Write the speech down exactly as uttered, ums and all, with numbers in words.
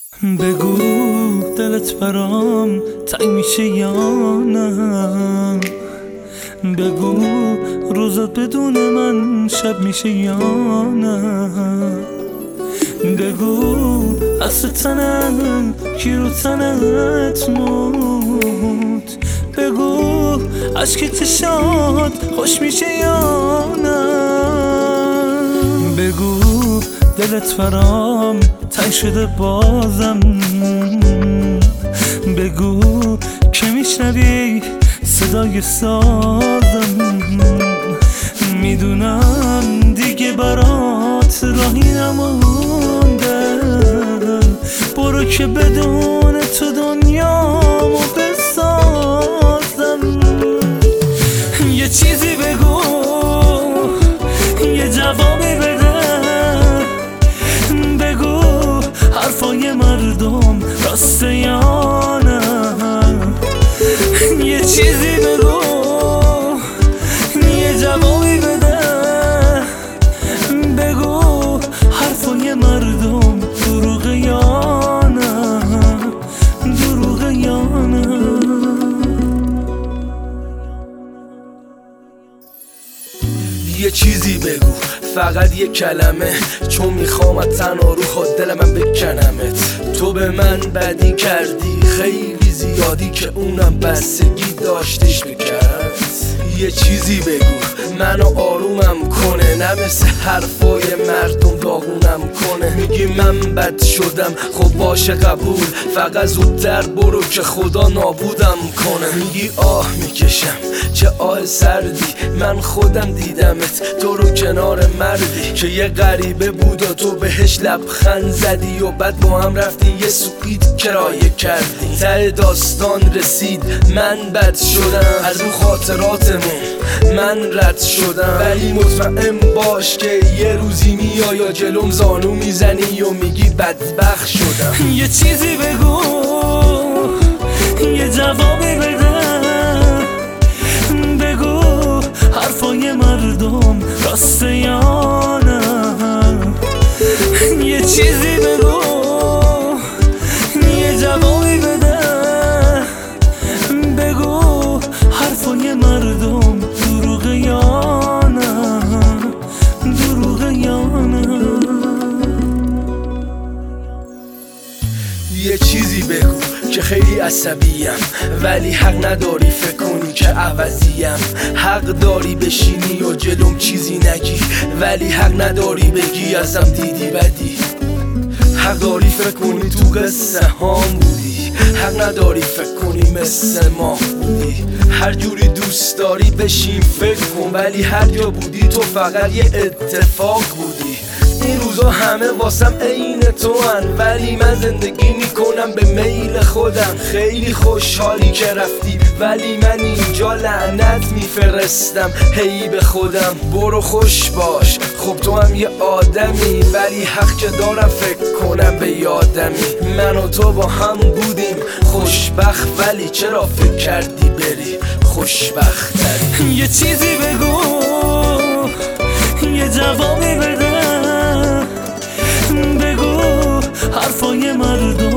بگو دلت برام تنگ میشه یا نه؟ بگو روزت بدون من شب میشه یا نه؟ بگو اصل تنم کی رو تنت موت؟ بگو عشق شاد خوش میشه یا نه؟ بگو دلت برام تنگ شده بازم، بگو که میشنوی صدای سازم. میدونم دیگه برات راهی نمونده، برو که بدون تو دنیامو بسازم. یه چیزی بگو، یه جوابی بده، بگو حرفای مردم راسته یا نه؟ یه چیزی بگو، یه جوابی بده، بگو حرفای مردم دروغه یا نه؟ دروغه یا نه؟ یه چیزی بگو، فقط یه کلمه، چون میخوام از تنها رو خود دل من بکنمت. تو به من بدی کردی خیلی زیادی که اونم بستگی داشتش بکرد. یه چیزی بگو منو آرومم کنه، نه مثل حرفای مردم داغونم کنه. میگی من بد شدم، خب باشه قبول، فقط زودتر برو که خدا نابودم کنه. میگی آه میکشم چه آه سردی، من خودم دیدمت تو رو کنار مردی که یه غریبه بود و تو بهش لبخند زدی و بعد با هم رفتی یه سوئیت کرایه کردی. ته داستان رسید من بد شدم، از اون خاطراتمون من رد شدم. ولی مطمئن باش که یه روزی میای یا جلوم زانو میزنی و میگی بدبخت شدم. یه چیزی بگو، یه جوابی بده، بگو حرفای مردم راسته یا نه؟ یه چیزی بگو، یه جوابی بده، بگو حرفای مردم دروغه یا نه؟ دروغه یا نه؟ یه چیزی بگو که خیلی عصبیم، ولی حق نداری فکر کنی که عوضیم. حق داری بشینی و جلوم چیزی نگی، ولی حق نداری بگی ازم دیدی بدی. حق داری فکر کنی تو قصه هام بودی، حق نداری فکر کنی مثل ما بودی. هر جوری دوست داری بشین فکر کن، ولی هر جا بودی تو فقط یه اتفاق بودی. این روزا همه واسم عین تو هن، ولی من زندگی میکنم به میل خودم. خیلی خوشحالی که رفتی، ولی من اینجا لعنت میفرستم هی به خودم. برو خوش باش، خب تو هم یه آدمی، ولی حق که دارم فکر کنم به یادمی. من و تو با هم بودیم خوشبخت، ولی چرا فکر کردی بری خوشبخت تری؟ یه چیزی بگو، یه جوابی بده، بگو حرفای مردم